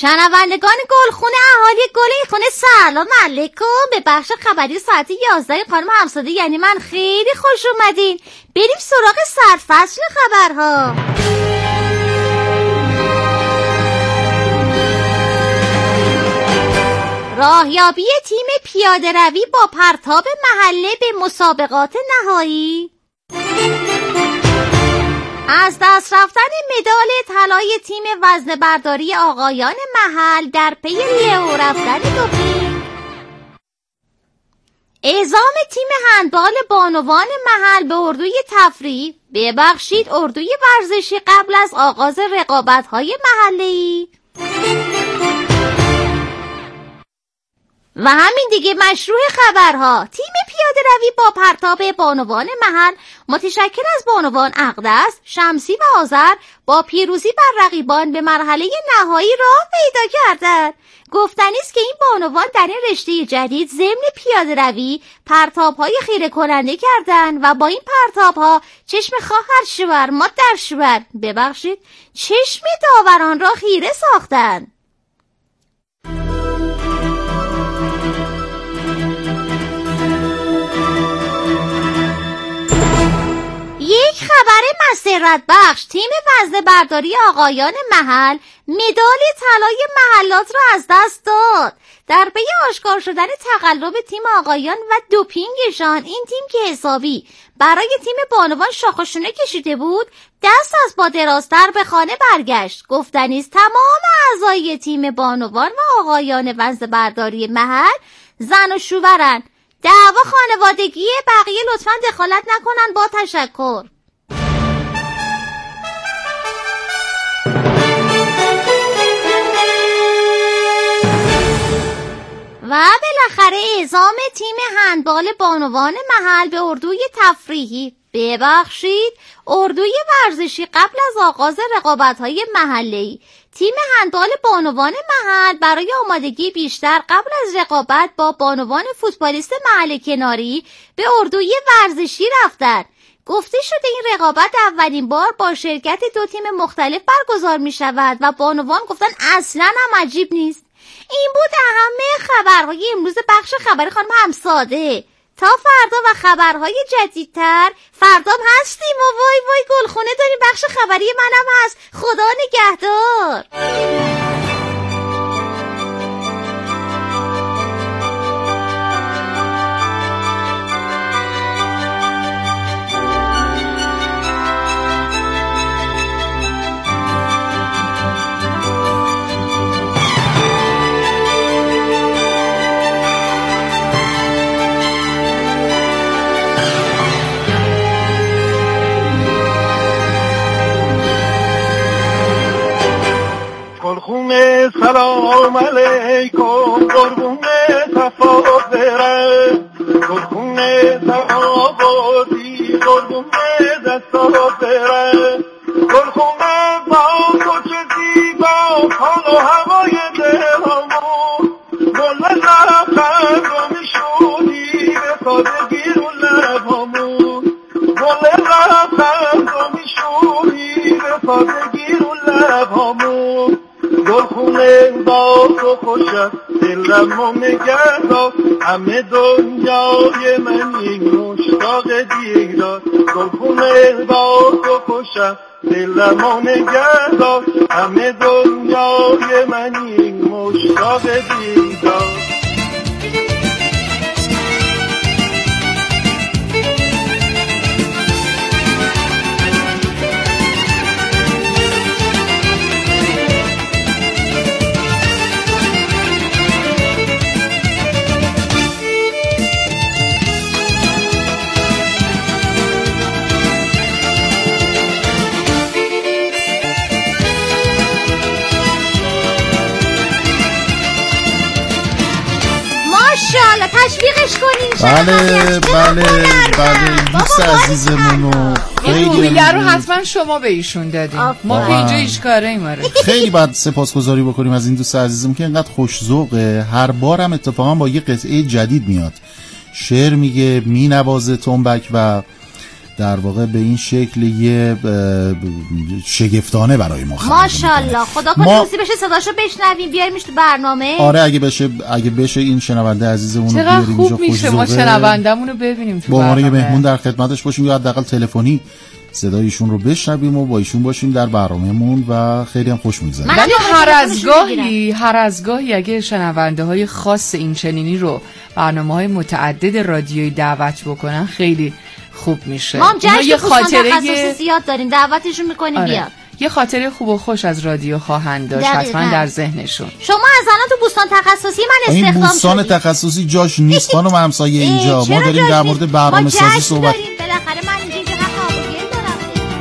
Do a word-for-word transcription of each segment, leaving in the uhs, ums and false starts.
شنوندگان گلخونه اهالی گلخونه سلام علیکم. به بخش خبری ساعت یازده خانم همساده یعنی من خیلی خوش اومدین. بریم سراغ سرفصل خبرها. راهیابی تیم پیاده روی با پرتاب محله به مسابقات نهایی. از دست رفتن مدال طلای تیم وزنه برداری آقایان محل در پی لئو رفتن دوپینگ. اعزام تیم هندبال بانوان محل به اردوی تفریح. ببخشید اردوی ورزشی قبل از آغاز رقابت‌های محلی. و همین دیگه مشروع خبرها. تیم پیاده روی با پرتاب بانوان محل متشکل از بانوان اقدس، شمسی و آذر با پیروزی بر رقیبان به مرحله نهایی راه پیدا کردند. گفتنی است که این بانوان در این رشته جدید ضمن پیاده روی پرتاب‌های خیره کننده کردند و با این پرتاب‌ها چشم خواهر شوهر مادر شوهر ببخشید چشم داوران را خیره ساختند. یک خبر مسرت بخش. تیم وزنه برداری آقایان محل مدال طلای محلات را از دست داد. در پی آشکار شدن تقلب تیم آقایان و دوپینگشان، این تیم که حسابی برای تیم بانوان شاخ و شونه کشیده بود دست از با درازتر به خانه برگشت. گفتنی است تمام اعضای تیم بانوان و آقایان وزنه برداری محل زن و شوهرن. دعوا خانوادگی، بقیه لطفاً دخالت نکنن با تشکر. و بالاخره اعزام تیم هندبال بانوان محل به اردوی تفریحی ببخشید اردوی ورزشی قبل از آغاز رقابت‌های محلی. تیم هندبال بانوان محل برای آمادگی بیشتر قبل از رقابت با بانوان فوتبالیست محل کناری به اردوی ورزشی رفتند. گفته شده این رقابت اولین بار با شرکت دو تیم مختلف برگزار می شود و بانوان گفتن اصلاً هم عجیب نیست. این بود اهم خبرهای امروز بخش خبری خانم همساده. تا فردا و خبرهای جدیدتر فردام هستیم و وای وای گلخونه داریم. بخش خبری منم هست. خدا نگهدار. گلخونه سلام علیکم قربونه صفات برم گلخونه سلاماتی قربونه دستات برم گلخونه با تو چه زیبا حال و هوای دلمون گل لبخند و میشونی به سادگی رو لبامون گل لبخند و میشونی به سادگی رو لبامون گلخونه با تو خوشم دلمو نگهدار همه دنیای منی مشتاق دیدار گلخونه با تو خوشم دلمو نگهدار همه دنیای منی مشتاق دیدار. تشویقش کنین. بله بله بله دوست عزیزمونو این موبیله رو حتما شما به ایشون دادین. ما که اینجا هیچ کاره ایماره. خیلی باید سپاسگزاری بکنیم از این دوست عزیزمون که اینقدر خوش ذوقه. هر بارم اتفاقا با یه قطعه جدید میاد، شعر میگه، مینوازه تنبک و در واقع به این شکل یه شگفتانه برای ما خلق ماشاءالله. خدا کنه ما... دوستی بشه صداشو بشنویم بیاریمش تو برنامه. آره اگه بشه اگه بشه این شنونده عزیزمون رو بیاریم اینجا، خوب میشه ما شنوندمون رو ببینیم تو با عنوان یه مهمون در خدمتش باشیم یا حداقل تلفنی صدایشون رو بشنویم و با ایشون باشیم در برنامه‌مون و خیلی هم خوش می‌گذره. ولی هر از گاهی هر از گاهی اگه شنونده‌های خاص این چنینی رو برنامه‌های متعدد رادیویی دعوت بکنن خیلی خوب میشه. ما هم جشن خاطره تخصصی زیاد داریم، دعوتشون می‌کنیم آره. بیاد. یه خاطره خوب و خوش از رادیو خواهند داشت حتما در ذهنشون. شما از الان تو بوستان تخصصی من استخدام شدید. این بوستان تخصصی جاش نیست خانم همسایه اینجا. ما داریم در مورد برنامه‌سازی صحبت می‌کنیم. بالاخره من اینجا حق آبروگیری دارم.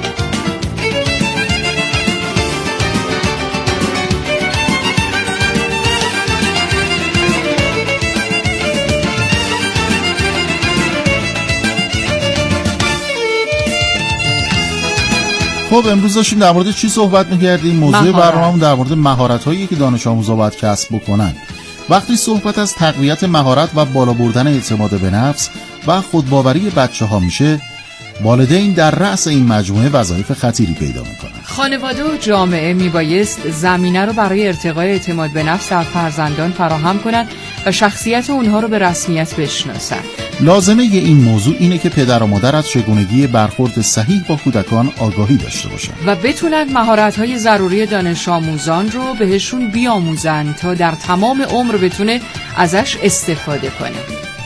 خب امروز داشتیم در مورد چی صحبت می‌کردیم؟ موضوع برنامه‌مون در مورد مهارت‌هایی که دانش آموزا باید کسب بکنن. وقتی صحبت از تقویت مهارت و بالا بردن اعتماد به نفس و خودباوری بچه‌ها میشه، والدین در رأس این مجموعه وظایف خطیری پیدا میکنن. خانواده و جامعه میبایست زمینه رو برای ارتقای اعتماد به نفس در فرزندان فراهم کنند و شخصیت اونها رو به رسمیت بشناسن. لازمه ی این موضوع اینه که پدر و مادر از چگونگی برخورد صحیح با کودکان آگاهی داشته باشن و بتونن مهارت‌های ضروری دانش آموزان رو بهشون بیاموزن تا در تمام عمر بتونه ازش استفاده کنه.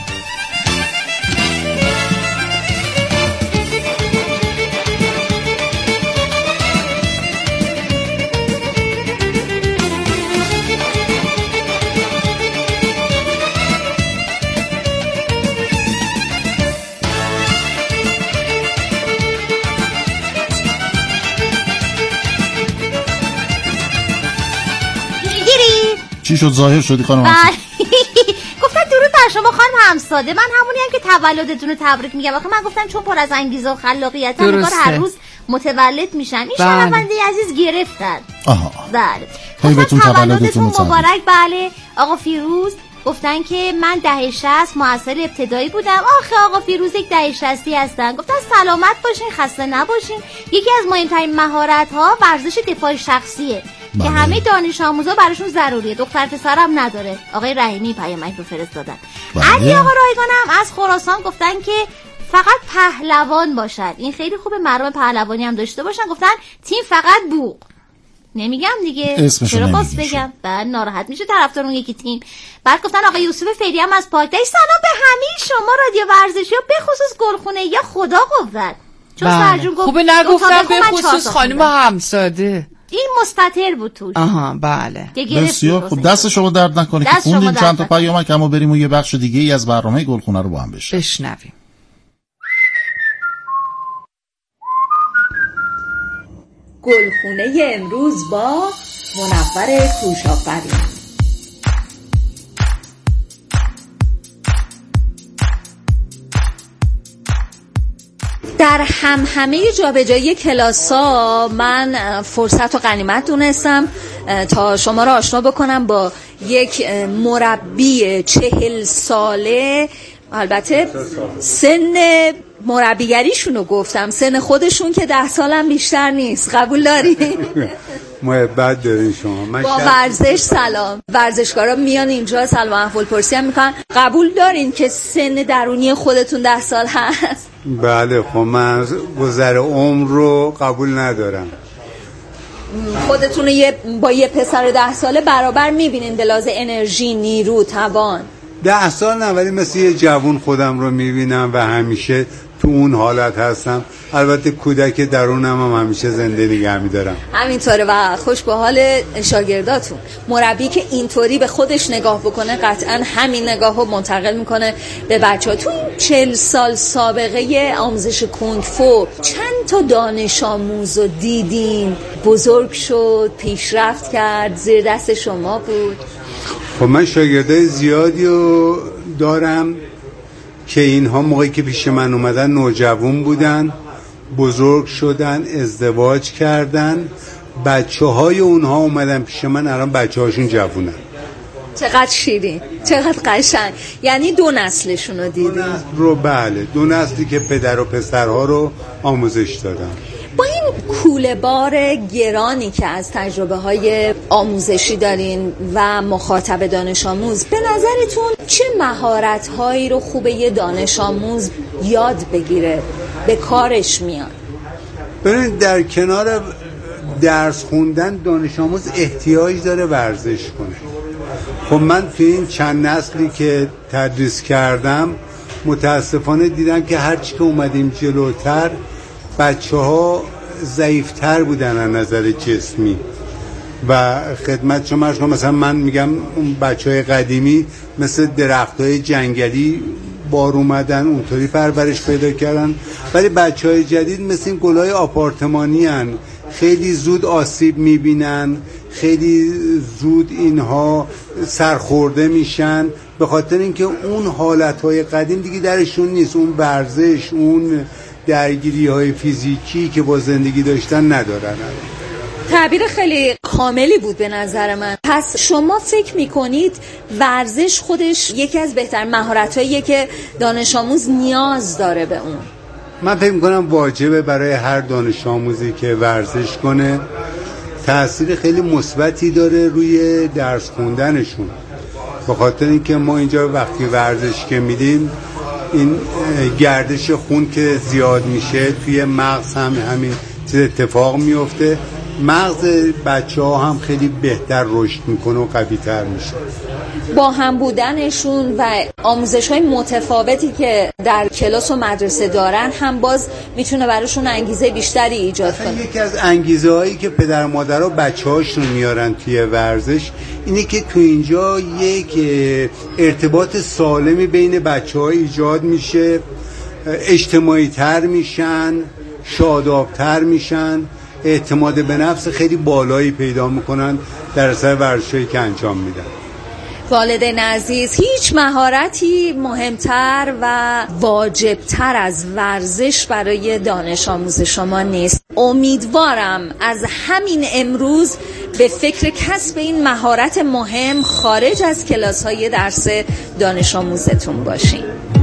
چی شد ظاهر شدی خانم؟ گفتن درود بر شما خانم همساده. من همونی هم که تولدتون رو تبریک میگم. آخه من گفتم چون پر از انگیزه و خلاقیت هم هر روز متولد میشن. این شنونده عزیز گرفتن. آها بله. خیلیتون تولدتون مبارک. بله آقا فیروز گفتن که من دهه شصت معسل ابتدایی بودم. آخه آقا فیروز یک دهه شصتی هستن. گفتن سلامت باشین، خسته نباشین. یکی از مهمترین مهارت ها ورزش دفاع شخصیه بله. که همه دانش آموزا براشون ضروریه. دختر پسرم نداره. آقای رحیمی پیامک رو فرستادن. بله. علی آقا رایگانم از خراسان گفتن که فقط پهلوان باشد. این خیلی خوبه، مردم پهلوانی هم داشته باشن. گفتن تیم فقط بوق. نمیگم دیگه، چرا باز بگم؟ بعد ناراحت میشه طرفدار اون یکی تیم. بعد گفتن آقا یوسف فری هم از پاکدشت سلام به همه شما رادیو ورزشی ها، به خصوص گلخونه یا خدا قوت. چون سرجون گفت خوبه نگفتم به خصوص خانم همساده. این مستتر بود توش. آها بله. بسیار خوب، دست شما درد نکنه که خوندین چند تا پیامک. اما بریم و یه بخش دیگه ای از برنامه گلخونه رو با هم بشنویم. بشنویم. گلخونه امروز با منور کوشافری. در هم همه جابجایی کلاس‌ها من فرصت و غنیمت دونستم تا شما را آشنا بکنم با یک مربی چهل ساله. البته سن مربیگریشون رو گفتم، سن خودشون که ده سالم بیشتر نیست. قبول دارین؟ محبت دارین شما. من با ورزش سلام. ورزشکارا میان اینجا سلام احوال پرسی هم میکنن. قبول دارین که سن درونی خودتون ده سال هست؟ بله. خب من گذر عمر رو قبول ندارم. خودتون رو یه با یه پسر ده ساله برابر میبینین به لحاظ انرژی، نیرو، توان؟ ده سال نه، ولی مثل یه جوون خودم رو میبینم و همیشه تو اون حالت هستم. البته کودک درونم هم همیشه زنده نگه میدارم. همینطوره و خوش به حال شاگرداتون. مربی که اینطوری به خودش نگاه بکنه قطعا همین نگاه رو منتقل میکنه به بچه ها. تو این چل سال سابقه آموزش کنگ فو چند تا دانش آموز رو دیدین بزرگ شد، پیشرفت کرد، زیر دست شما بود؟ خب من شاگردای زیادی رو دارم که اینها موقعی که پیش من اومدن نوجوان بودن، بزرگ شدن، ازدواج کردن، بچه های اونها اومدن پیش من، الان بچه هاشون جوونن. چقدر شیرین، چقدر قشنگ. یعنی دو نسلشون رو دیدیم. دو نسل رو بله، دو نسلی که پدر و پسرها رو آموزش دادن. با این کوله بار گرانی که از تجربه های آموزشی دارین و مخاطب دانش آموز، به نظرتون چه مهارت هایی رو خوبه یه دانش آموز یاد بگیره، به کارش میاد؟ ببینید، در کنار درس خوندن دانش آموز احتیاج داره ورزش کنه. خب من توی این چند نسلی که تدریس کردم متاسفانه دیدم که هرچی که اومدیم جلوتر بچه ها ضعیفتر بودن از نظر جسمی و خدمت شما شما مثلا من میگم اون بچه های قدیمی مثل درخت های جنگلی بار اومدن، اونطوری پرورش پیدا کردن، ولی بچه های جدید مثل این گلای آپارتمانی هن. خیلی زود آسیب میبینن، خیلی زود اینها سرخورده میشن، به خاطر اینکه اون حالتهای قدیم دیگه درشون نیست، اون ورزش، اون درگیری های فیزیکی که با زندگی داشتن ندارن. تعبیر خیلی کاملی بود به نظر من. پس شما فکر میکنید ورزش خودش یکی از بهترین مهارت‌هاییه که دانش آموز نیاز داره به اون؟ من فکر میکنم واجبه برای هر دانش آموزی که ورزش کنه، تأثیر خیلی مثبتی داره روی درس خوندنشون، به خاطر اینکه ما اینجا وقتی ورزش که میدیم این گردش خون که زیاد میشه توی مغز هم همین چیز اتفاق میفته، مغز بچه ها هم خیلی بهتر رشد میکنه و قوی تر میشه. با هم بودنشون و آموزش های متفاوتی که در کلاس و مدرسه دارن هم باز میتونه براشون انگیزه بیشتری ایجاد کنه. یکی از انگیزه هایی که پدر مادرها بچه هاشون میارن توی ورزش اینه که تو اینجا یک ارتباط سالمی بین بچه ها ایجاد میشه، اجتماعی تر میشن، شادابتر میشن، اعتماد به نفس خیلی بالایی پیدا میکنن در اثر ورزشی که انجام میدن. والدین عزیز، هیچ مهارتی مهمتر و واجبتر از ورزش برای دانش آموز شما نیست. امیدوارم از همین امروز به فکر کسب این مهارت مهم خارج از کلاس‌های درس دانش آموزتون باشین.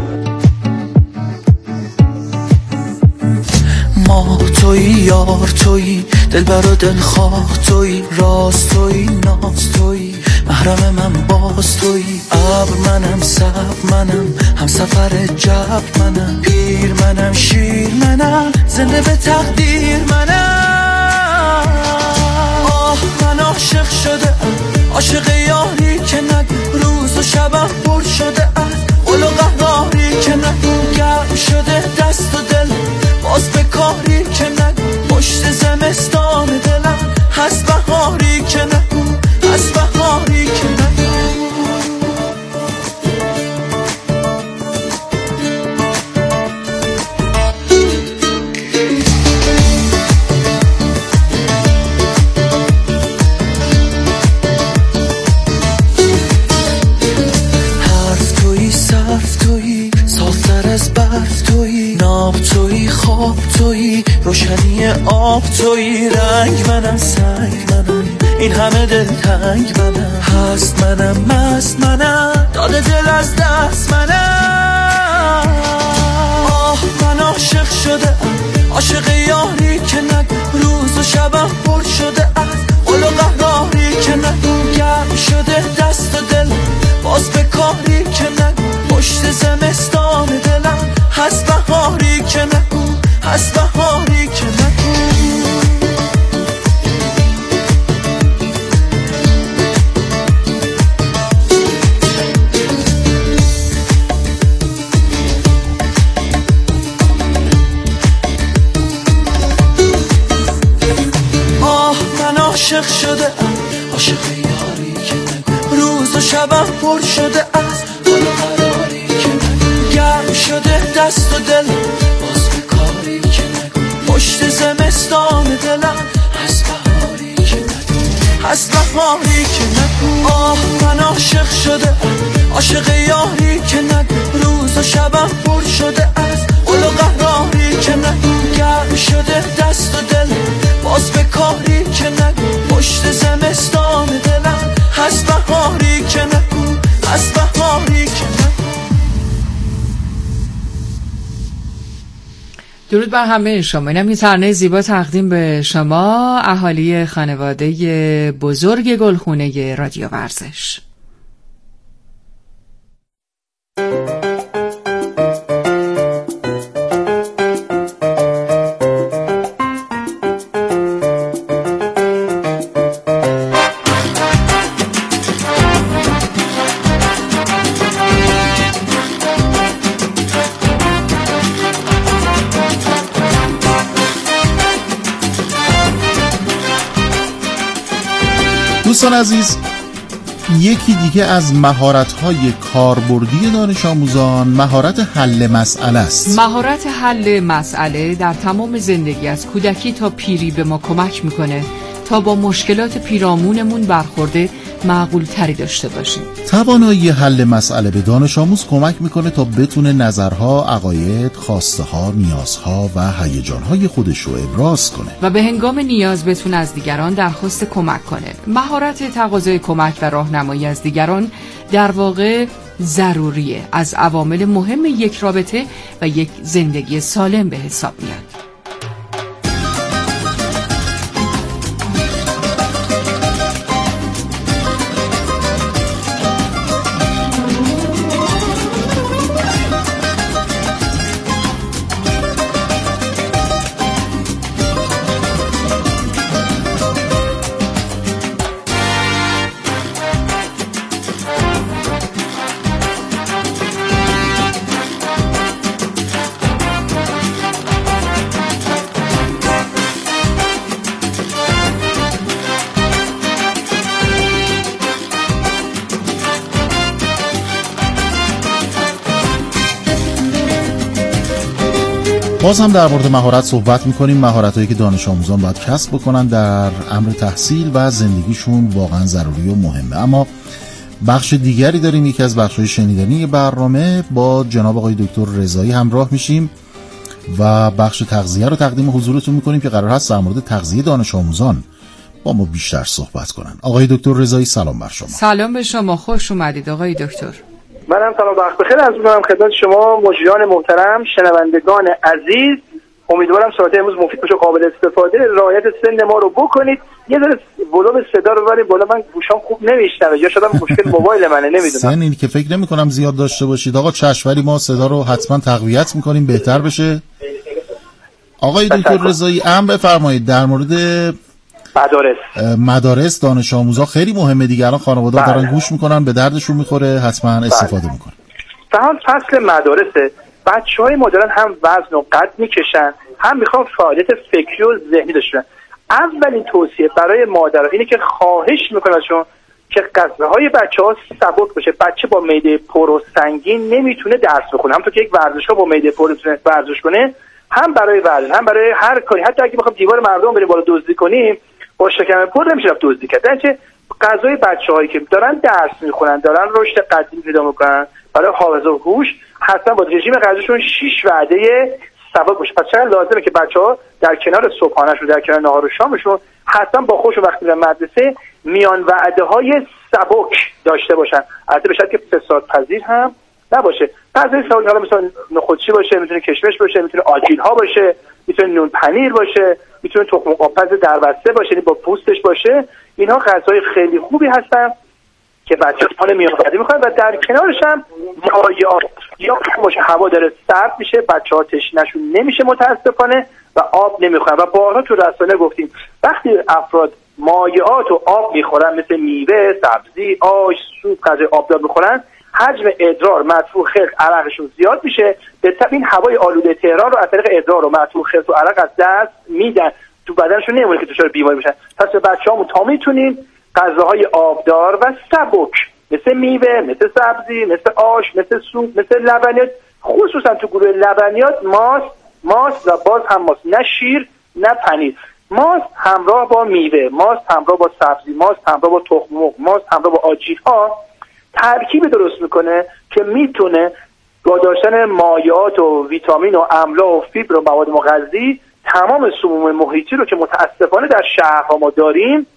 ما توی یار توی دلبر و دلخواه توی راست توی ناز توی محرم من باز توی ابر منم سب منم هم سفر جب منم پیر منم شیر منم زنده به تقدیر منم. آه من عاشق شده عاشق یاری که نگو روز و شبم پر شده از قل و قهاری که نگو گرم شده دست و دل باز به کاری که نگو پشت زمستان دلم هست بهاری که نگو هست بهاری که نگو. حرف توی صرف توی صافتر از برف توی ناب توی خواب توی روشنی آب توی رنگ منم سنگ منم این همه دل تنگ منم هست منم مست منم داده دل از دست منم. آه من عاشق شده عاشق یاری که نگو روز و شبم پر شده از قل و قهاری که نگو گرم شده دست و دل باز به کاری که نگو پشت زمستان دلم هست بهاری که نگو هست بهاری که نگو. آه من عاشق شده عاشق یاری که نگو روز و شبم پر شده از قل و قراری که نگو گرم شده دست و دل باز به کاری که نگو پشت زمستان دلم هست بهاری که نگو هست بهاری که نگو. آه من عاشق شده عاشق یاری که نگو روز و شبم پر شده از قل و قهاری که نگو گرم شده دست و دل باز به کاری که نگو پشت زمستان دلم هست بهاری که نگو درود بر همه شما. اینم یه ترانه زیبا تقدیم به شما اهالی خانواده بزرگ گلخونه رادیو ورزش. دوستان عزیز، یکی دیگه از مهارت‌های کاربردی دانش آموزان مهارت حل مسئله است. مهارت حل مسئله در تمام زندگی از کودکی تا پیری به ما کمک میکنه تا با مشکلات پیرامونمون برخورده معقول تری داشته باشیم. توانایی حل مسئله به دانش آموز کمک میکنه تا بتونه نظرها، عقاید، خواسته ها، نیازها و هیجانهای خودش رو ابراز کنه و به هنگام نیاز بتونه از دیگران درخواست کمک کنه. مهارت تقاضای کمک و راهنمایی از دیگران در واقع ضروریه، از عوامل مهم یک رابطه و یک زندگی سالم به حساب میاد. باز هم در مورد مهارت صحبت میکنیم، مهارت‌هایی که دانش آموزان باید کسب بکنن در امر تحصیل و زندگیشون واقعا ضروری و مهمه. اما بخش دیگری داریم، یکی از بخش‌های شنیدنی برنامه. با جناب آقای دکتر رضایی همراه میشیم و بخش تغذیه رو تقدیم حضورتون میکنیم که قرار هست در مورد تغذیه دانش آموزان با ما بیشتر صحبت کنن. آقای دکتر رضایی سلام بر شما. سلام به شما، خوش اومدید آقای دکتر. منم سلام وقت بخیر عرض می‌کنم خدمت شما مجریان محترم، شنوندگان عزیز. امیدوارم ساعت امروز مفید باشه، قابل استفاده. رعایت سن ما رو بکنید. یه ذره ولوم صدا رو ببرید بالا، من گوشام خوب نمیشنوه یا شاید مشکل موبایل منه، نمیدونم. سن این که فکر نمی‌کنم زیاد داشته باشید آقا چشم، ولی ما صدا رو حتما تقویت می‌کنیم بهتر بشه. آقای دکتر رضایی ام بفرمایید در مورد مدارس مدارس دانش آموزا خیلی مهمه دیگه. الان خانواده‌ها دارن گوش میکنن، به دردشون میخوره، حتما استفاده میکنن. فهم فصل مدارسه، بچهای ما دارن هم وزن و قد میکشن، هم میخوان فعالیت فکری و ذهنی داشته باشن. اولین توصیه برای مادرها اینه که خواهش میکنم ازشون که غذاهای بچه‌ها سبک باشه. بچه با معده پر و سنگین نمیتونه درس بخونه، همونطور که یک ورزشگاه با معده پر میتونه ورزش کنه، هم برای ورزش هم برای هر کاری. حتی اگه بخوام دیوار مردم بریم بالا دزدی کنیم، با شکم پر نمیشه رفت دزدی کرد. درنچه غذای بچه‌هایی که دارن درس میخونن، دارن رشد قدیم پیدا میکنن، برای حافظه و هوش حتما با رژیم غذایشون شش وعده سبک باشه. پس چقدر لازمه که بچه‌ها در کنار صبحانه‌شون، در کنار نهار و شامشون، حتما با خودشون وقتی میرن مدرسه میان وعده‌های سبک داشته باشن. البته به شرطی که فساد پذیر هم نباشه. غذای سبک حالا مثلا نخودچی باشه، میتونه کشمش باشه، میتونه آجیل‌ها باشه، میتونه نون پنیر باشه، میتونه تخم قاپز دربسته باشه، یعنی با پوستش باشه. اینها غذای خیلی خوبی هستن که بچه‌ها حال میان‌وعده می‌خوان و در کنارش هم مایعات یا باشه. هوا داره سرد میشه، بچه‌ها تشنه‌شون نمیشه متأسفانه و آب نمیخورن. و بارها تو رسانه گفتیم وقتی افراد مایعات و آب میخورن، مثل میوه، سبزی، آش، سوپ، غذای آبدار میخورن، حجم ادرار، مدفوع خلق، عرقشون زیاد میشه. به طبع این هوای آلوده تهران رو از طریق ادرار و مدفوع خلق و عرق از دست میدن، تو بدنشون نمیمونه که دچار بیماری بشن. پس به بچه‌هامون تا میتونیم غذاهای آبدار و سبک مثل میوه، مثل سبزی، مثل آش، مثل سوپ، مثل لبنیات، خصوصا تو گروه لبنیات ماست، ماست و باز هم ماست، نه شیر نه پنیر. ماست همراه با میوه، ماست همراه با سبزی، ماست همراه با تخم مرغ، ماست همراه با آجیل‌ها ترکیب درست میکنه که میتونه با داشتن مایعات و ویتامین و املاح و فیبر و مواد مغذی تمام سموم محیطی رو که متاسفانه در شهرها ما داریم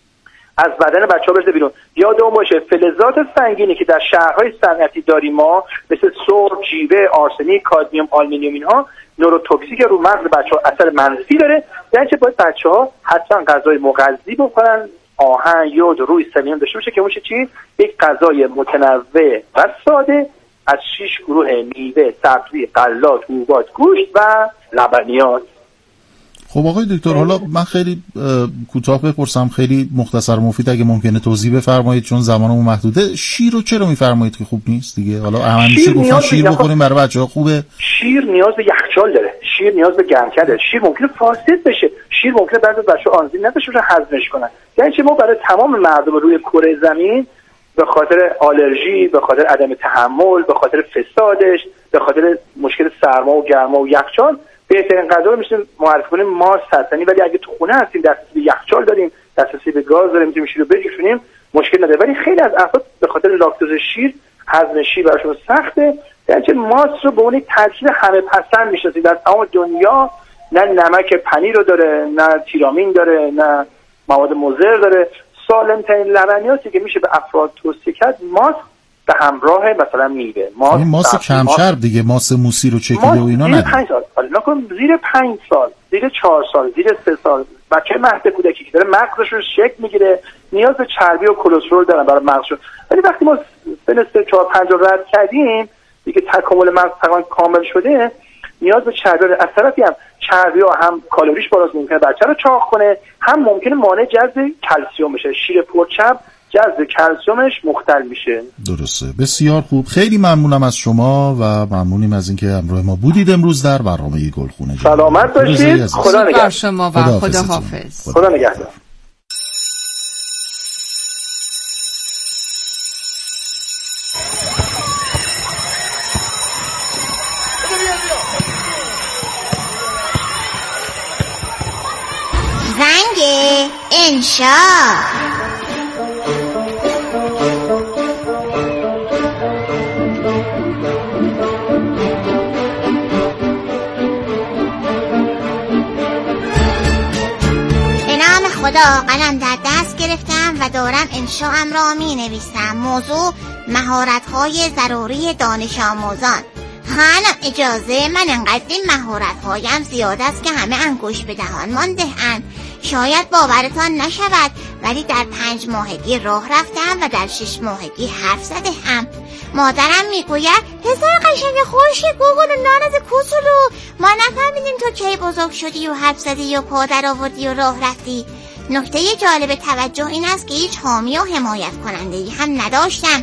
از بدن بچه‌ها بریزه بیرون. یادمون باشه فلزات سنگینی که در شهرهای صنعتی داریم ما، مثل سرب، جیوه، آرسنیک، کادمیوم، آلومینیوم، اینها نوروتوکسیک رو مغز بچه‌ها اثر منفی داره. یعنی چه باید بچه‌ها حتما غذای مغذی بخورن، آهن، یود، روی سلینیوم داشته باشه که اون چی؟ یک غذای متنوع و ساده از شش گروه میوه، سبزی، غلات، حبوبات، گوشت و لبنیات. خب آقای دکتر، حالا من خیلی کوتاه بپرسم، خیلی مختصر مفید اگه ممکنه توضیح بفرمایید چون زمانمون محدوده. شیر رو چرا میفرمایید که خوب نیست دیگه؟ حالا همیشه گفتن شیر بخوریم برای بچه‌ها خوبه. شیر نیاز به یخچال داره، شیر نیاز به گرمکده داره، شیر ممکنه فاسد بشه، شیر ممکنه بعضی بچه‌ها آنزیم نداشته باشن هضمش کنن. یعنی چه ما برای تمام مردم روی کره زمین به خاطر آلرژی، به خاطر عدم تحمل، به خاطر فسادش، به خاطر مشکل سرما و گرما و یخچال بهترین غذا رو میشیم معرفی کنیم ماست هست. یعنی ولی اگه تو خونه هستیم، دسترسی به یخچال داریم، دسترسی به گاز داریم، میتونیم شیر رو بجوشونیم، مشکل نداره. ولی خیلی از افراد به خاطر لاکتوز شیر هضم شیر براشون سخته. یعنی چه ماست رو به اون ترکیب همه پسند میشناسید در تمام دنیا. نه نمک پنیر رو داره، نه تیرامین داره، نه مواد مضر داره. سالم ترین لبنیاتی که میشه به افراد توصیه کرد ماست به همراه مثلا میوه. ماست ماست کمچرب دیگه، ماست موسی رو چکیده و اینا نه. پنج سال حالا نکن، زیر پنج سال، زیر چهار سال، زیر سه سال بچه مهد کودکی که داره مغزش رو شکل میگیره نیاز به چربی و کلسترول دارن برای مغزشون. ولی وقتی ما سن سه چهار پنج رد کردیم دیگه تکامل مغز تقریبا کامل شده، نیاز به چربی داره. از طرفی هم چربی ها هم کالریش بالاست، ممکنه بچه رو چاق کنه، هم ممکنه مانع جذب کلسیم بشه. شیر پرچرب جذب کلسیمش مختل میشه. درسته، بسیار خوب. خیلی ممنونم از شما و ممنونیم از اینکه همراه ما بودید امروز در برنامه گلخونه. سلامت باشید. خدا نگهدار شما و خدا حافظ. خدا نگهدار. زنگ انشا. خدا قلم در دست گرفتم و دارم انشاءم را می نویسم. موضوع مهارت‌های ضروری دانش آموزان. خانم اجازه، من انقدر این مهارت‌هایم زیاد است که همه انگوش به دهان مانده اند. شاید باورتان نشود ولی در پنج ماهگی راه رفتم و در شش ماهگی حرف زده هم. مادرم میگوید پسر قشنگ خوشی گوگل و نانت کوسولو، ما نفهمیدیم تو کی بزرگ شدی و حرف زدی و پا در آوردی و راه رفتی. نکته جالب توجه این است که هیچ حامی و حمایت کننده‌ای هم نداشتم.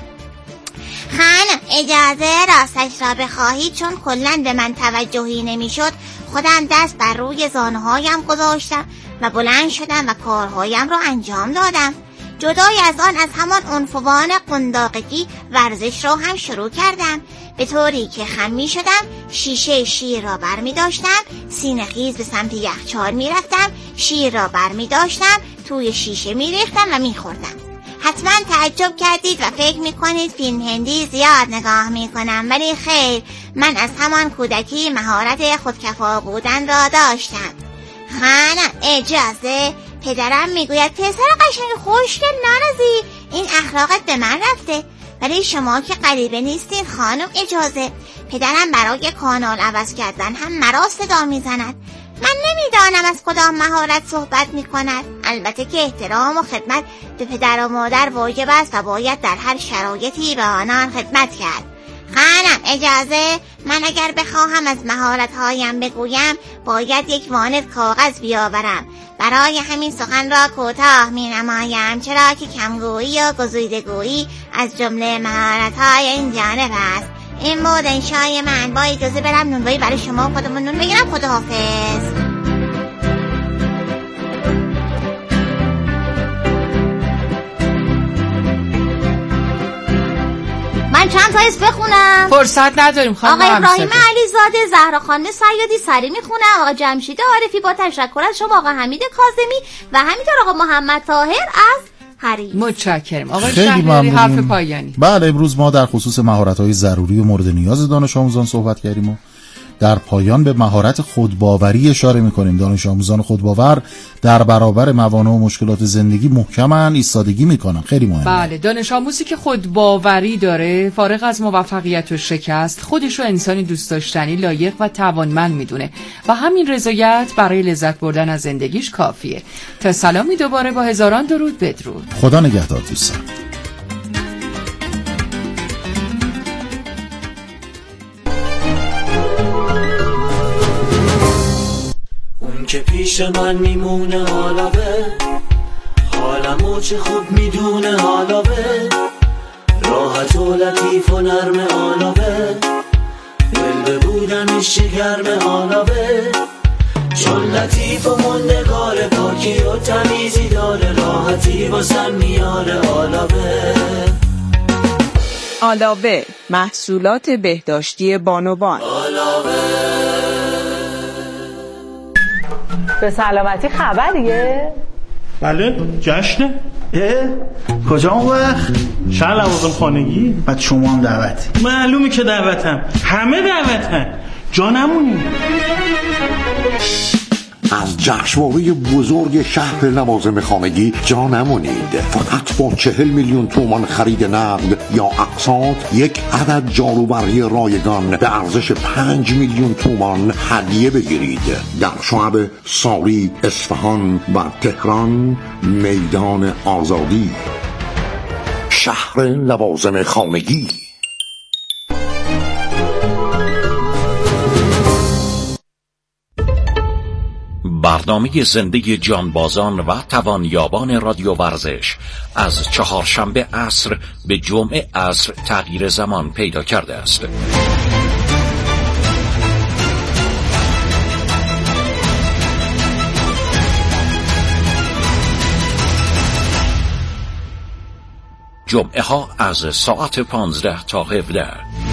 خانم اجازه راستش را بخواهید چون کلاً به من توجهی نمیشد خودم دست بر روی زانوهایم گذاشتم و بلند شدم و کارهایم را انجام دادم. جدای از آن از همان عنفوان قنداقگی ورزش را هم شروع کردم، به طوری که خم می شدم شیشه شیر را بر می داشتم، سینه خیز به سمت یخچال می رفتم، شیر را بر می داشتم، توی شیشه می ریختم و می خوردم. حتما تعجب کردید و فکر می کنید فیلم هندی زیاد نگاه می کنم، ولی خیر، من از همان کودکی مهارت خودکفا بودن را داشتم. خانم اجازه، پدرم میگوید پسر قشنگ خوشگل نرازی، این اخلاقت به من رفته. ولی شما که غریبه نیستید خانم اجازه. پدرم برای کانال عوض کردن هم مرا صدا میزند. من نمیدانم از کدام مهارت صحبت میکند. البته که احترام و خدمت به پدر و مادر واجب است و باید در هر شرایطی به آنان خدمت کرد. خانم اجازه، من اگر بخواهم از مهارت‌هایم بگویم باید یک واند کاغذ بیاورم. برای همین سخن را کوتاه می نمایم، چرا که کمگویی و گزیدگویی از جمله مهارت‌های این جانب است. این بود انشای من. با اجازه برم نونوایی برای شما خودمون نون بگیرم. خداحافظ. من چند تا اسم بخونم. فرصت نداریم خانم. آقای ابراهیم علیزاده، زهرا خانم سیادی سری میخونم، آقا جمشید عارفی با تشکر از شما، آقا حمید کاظمی و همینطور آقا محمد طاهر از حریص. متشکرم. آقای شهریاری حرف پایانی. بله، امروز ما در خصوص مهارت‌های ضروری و مورد نیاز دانش آموزان صحبت کردیم و در پایان به مهارت خودباوری اشاره می‌کنیم. دانش آموزان خودباور در برابر موانع و مشکلات زندگی محکماً ایستادگی می‌کنن. خیلی مهمه. بله، دانش آموزی که خودباوری داره، فارغ از موفقیت و شکست، خودش رو انسانی دوست داشتنی، لایق و توانمند میدونه و همین رضایت برای لذت بردن از زندگیش کافیه. تا سلامی دوباره با هزاران درود بدرود. خدا نگهدار دوستان. اون که پیش من میمونه حالاوه، حالمو چه خوب میدونه حالاوه، راحت و لطیف و نرم حالاوه، دل به بودنش گرم حالاوه، چون لطیف و مندگار، پاکی و تمیزی داره، راحتی واسم میاره حالاوه. حالاوه، محصولات بهداشتی بانوان. به سلامتی خبریه؟ بله، جشنه. اه؟ کجا اون وقت؟ شهر لوازم خانگی. بعد شما هم دعوتی؟ معلومه که دعوتم، همه دعوتن، جا نمونی. از جشنواره بزرگ شهر لوازم خانگی جا نمونید. فقط با چهل میلیون تومان خرید نقد یا اقساط یک عدد جاروبرقی رایگان به ارزش پنج میلیون تومان هدیه بگیرید. در شعب ساری، اصفهان و تهران، میدان آزادی. شهر لوازم خانگی. برنامه زنده جانبازان و توانیابان رادیو ورزش از چهارشنبه عصر به جمعه عصر تغییر زمان پیدا کرده است. جمعه ها از ساعت پانزده تا هفده.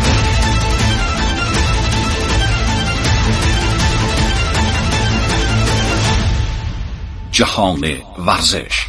جهان ورزش.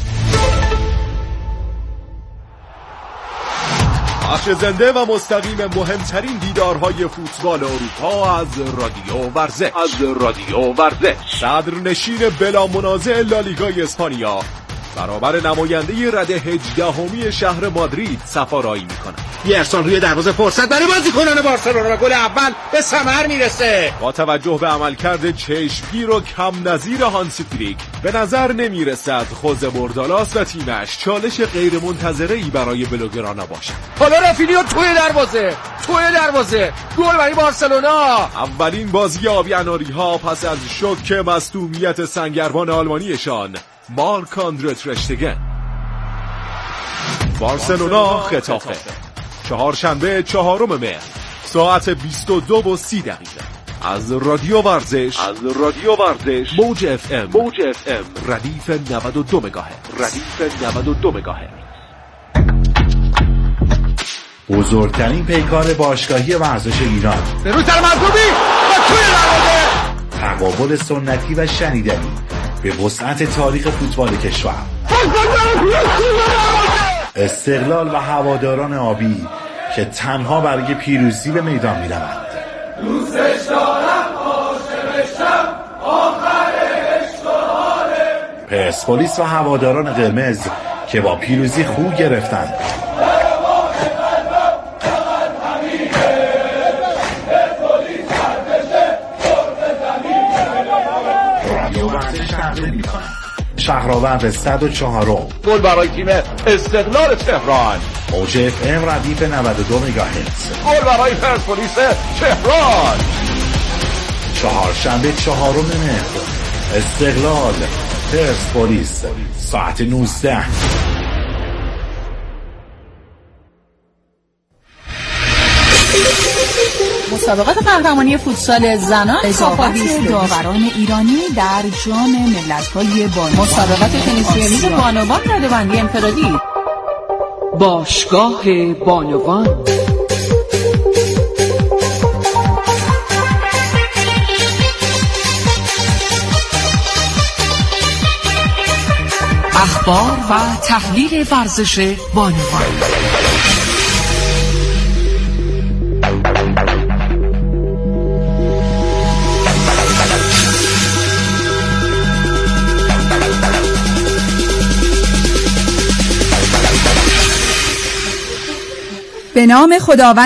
بخش زنده و مستقیم مهمترین دیدارهای فوتبال اروپا از رادیو ورزش. از رادیو ورزش. صدرنشین بلا منازع لالیگای اسپانیا برابر نماینده رده هجدهمی شهر مادرید سفارایی میکنه. بیرسون روی دروازه، فرصت برای بازیکنان بارسلونا و گل اول به ثمر میرسه. با توجه به عملکرد چشمگیر و کم نظیر هانسی فلیک به نظر نمیرسد خوزه بردالاس و تیمش چالش غیر منتظره‌ای برای بلوگرانا باشد. حالا رافینیا توی دروازه، توی دروازه، گل برای بارسلونا. اولین بازی آبی اناری ها پس از شوک مصدومیت سنگربان آلمانیشان مارک آندره تر اشتگن. بارسلونا خطافه، چهارشنبه چهارم مهر ساعت بیست و دو و سی دقیقه از رادیو ورزش. از رادیو ورزش موج اف ام. موج اف ام ردیف نود و دو مگاهرتز. ردیف نود و دو مگاهرتز. بزرگترین پیکار باشگاهی ورزش ایران. به روی سر مردمی و توی دروازه. تقابل سنتی و شنیدنی به وسعت تاریخ فوتبال کشور. استقلال و هواداران آبی که تنها برای پیروزی به میدان می‌روند. دوستش دارم، عاشقشم، آخر عشق و حاله. پرسپولیس و هواداران قرمز که با پیروزی خو گرفتند. شهرآورد صد و چهار گل برای تیم استقلال تهران. موج اف ام ردیف نود و دو مگاهرتز. گل برای پرسپولیس تهران. چهارشنبه چهارم مهر استقلال پرسپولیس ساعت نوزده. مسابقات قهرمانی فوتسال زنان اضافات داوران ایرانی در جام ملت‌های بانوان. مسابقات تنیسی میز بانوان رده‌بندی انفرادی. باشگاه بانوان. اخبار و تحلیل ورزش بانوان. نام خداوند